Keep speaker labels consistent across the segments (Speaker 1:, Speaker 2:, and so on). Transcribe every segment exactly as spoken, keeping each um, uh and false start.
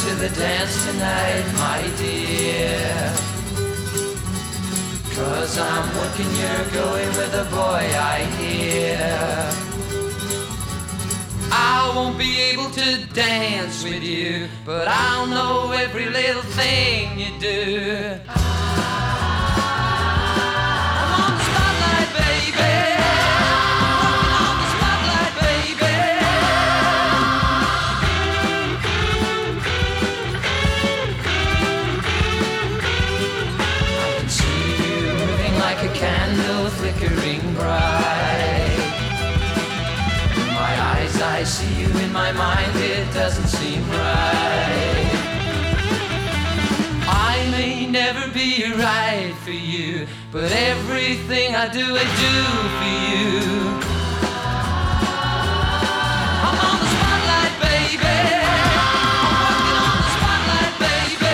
Speaker 1: to the dance tonight, my dear? 'Cause I'm working, you're going with a boy, I hear. I won't be able to dance with you, but I'll know every little thing you do. I'm on the spotlight, baby. Working on the spotlight, baby. I can see you moving like a candle flickering bright. I see you in my mind, it doesn't seem right. I may never be right for you, but everything I do, I do for you. I'm on the spotlight, baby. I'm working on the spotlight, baby.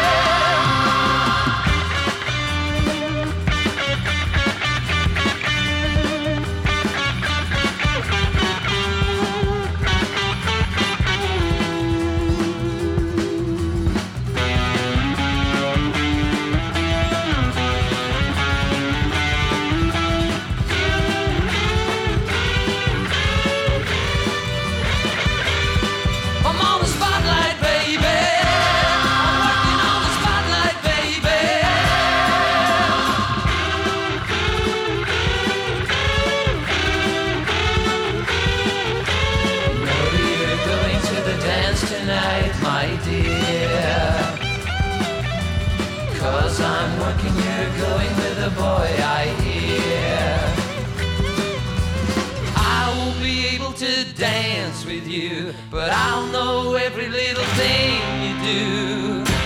Speaker 1: Tonight, my dear. 'Cause I'm working, you're going with a boy, I hear. I won't be able to dance with you, but I'll know every little thing you do.